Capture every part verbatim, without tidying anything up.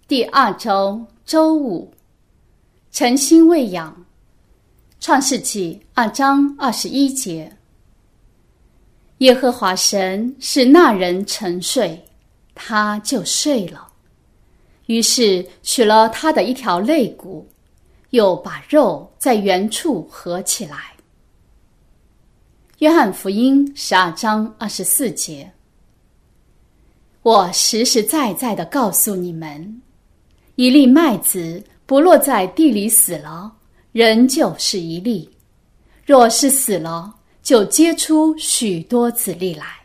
第二周周五，诚心喂养。创世纪二章二十一节。耶和华神使那人沉睡，他就睡了。于是取了他的一条肋骨，又把肉在原处合起来。约翰福音十二章二十四节。我实实在在地告诉你们，一粒麦子不落在地里死了，仍旧是一粒；若是死了，就结出许多子粒来。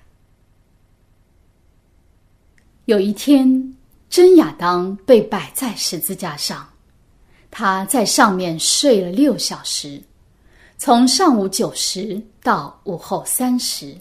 有一天，真亚当被摆在十字架上，他在上面睡了六小时，从上午九时到午后三时。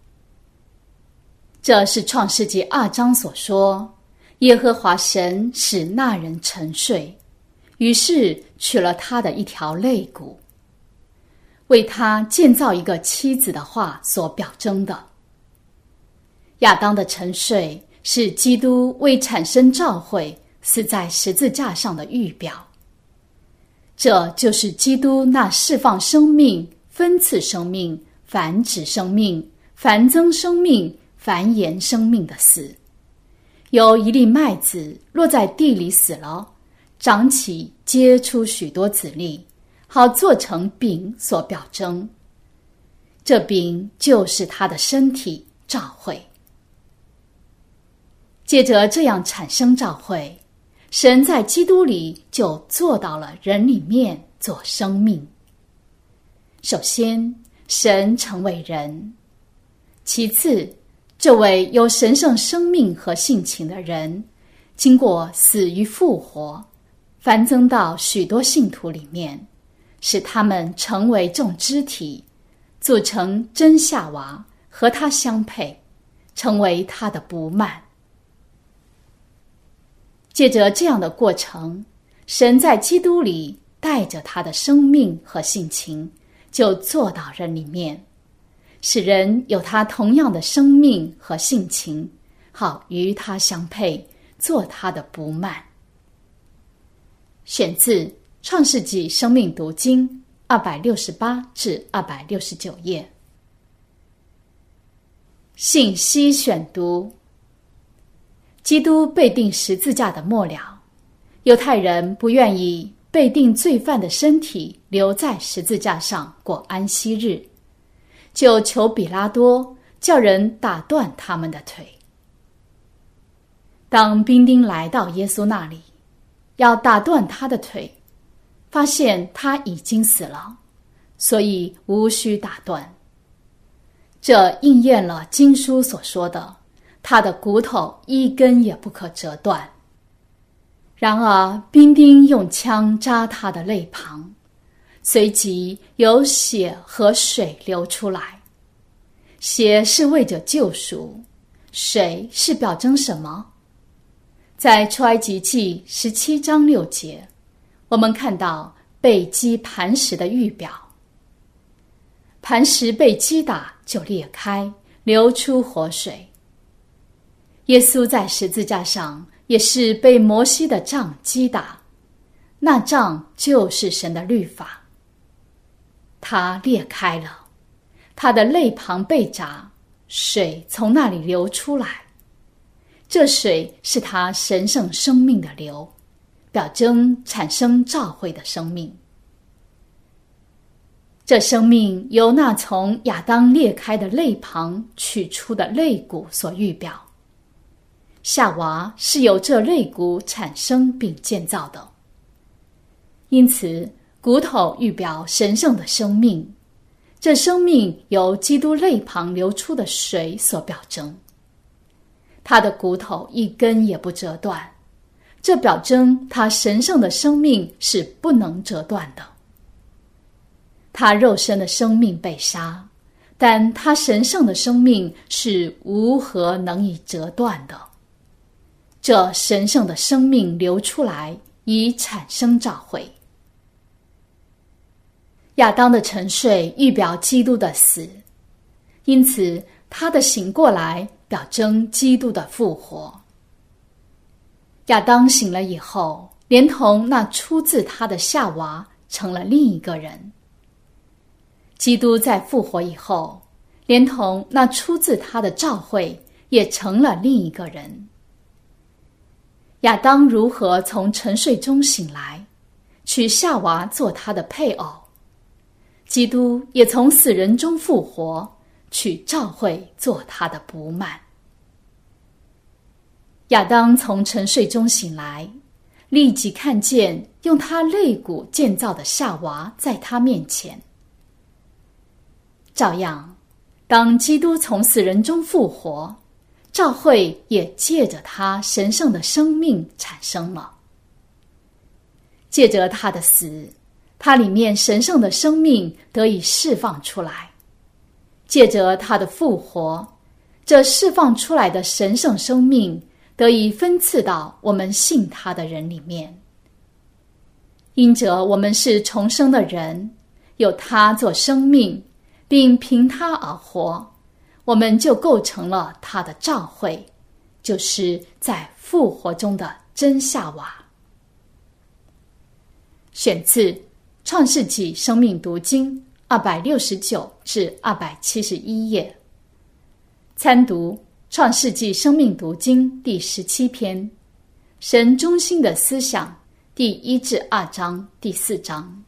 这是创世纪二章所说，耶和华神使那人沉睡，于是取了他的一条肋骨，为他建造一个妻子的话所表征的。亚当的沉睡是基督为产生召会死在十字架上的预表，这就是基督那释放生命、分赐生命、繁殖生命、繁增生命、繁衍生命的死。由一粒麦子落在地里死了，长起结出许多子粒，好做成饼所表征。这饼就是他的身体，召会。借着这样产生召会，神在基督里就做到了人里面做生命。首先，神成为人；其次，这位有神圣生命和性情的人，经过死与复活，繁增到许多信徒里面，使他们成为众肢体，组成真夏娃，和他相配，成为他的不幔。借着这样的过程，神在基督里带着他的生命和性情，就做到人里面，使人有他同样的生命和性情，好与他相配，做他的不幔。选自创世纪生命读经二百六十八至二百六十九页。信息选读。基督被钉十字架的末了，犹太人不愿意被钉罪犯的身体留在十字架上过安息日，就求比拉多叫人打断他们的腿。当兵丁来到耶稣那里，要打断他的腿，发现他已经死了，所以无需打断。这应验了经书所说的，他的骨头一根也不可折断。然而兵丁用枪扎他的肋旁，随即有血和水流出来。血是为着救赎，水是表征什么？在出埃及记十七章六节，我们看到被击磐石的预表。磐石被击打就裂开，流出活水。耶稣在十字架上也是被摩西的杖击打，那杖就是神的律法。他裂开了，他的肋旁被扎，水从那里流出来。这水是他神圣生命的流，表征产生召会的生命。这生命由那从亚当裂开的肋旁取出的肋骨所预表。夏娃是由这肋骨产生并建造的，因此骨头预表神圣的生命，这生命由基督肋旁流出的水所表征。他的骨头一根也不折断，这表征他神圣的生命是不能折断的。他肉身的生命被杀，但他神圣的生命是无何能以折断的。这神圣的生命流出来，以产生召会。亚当的沉睡预表基督的死，因此他的醒过来表征基督的复活。 亚当醒了以后，连同那出自他的夏娃成了另一个人。基督在复活以后，连同那出自他的召会也成了另一个人。亚当如何从沉睡中醒来，娶夏娃做他的配偶，基督也从死人中复活，娶召会做他的不幔。亚当从沉睡中醒来，立即看见用他肋骨建造的夏娃在他面前。照样，当基督从死人中复活，召会也借着他神圣的生命产生了。借着他的死，他里面神圣的生命得以释放出来；借着他的复活，这释放出来的神圣生命得以分赐到我们信他的人里面。因着我们是重生的人，有他做生命，并凭他而活，我们就构成了他的召会，就是在复活中的真夏娃。选自《创世纪生命读经》二百六十九至二百七十一页，参读《创世纪生命读经》第十七篇，神中心的思想第一至二章第四章。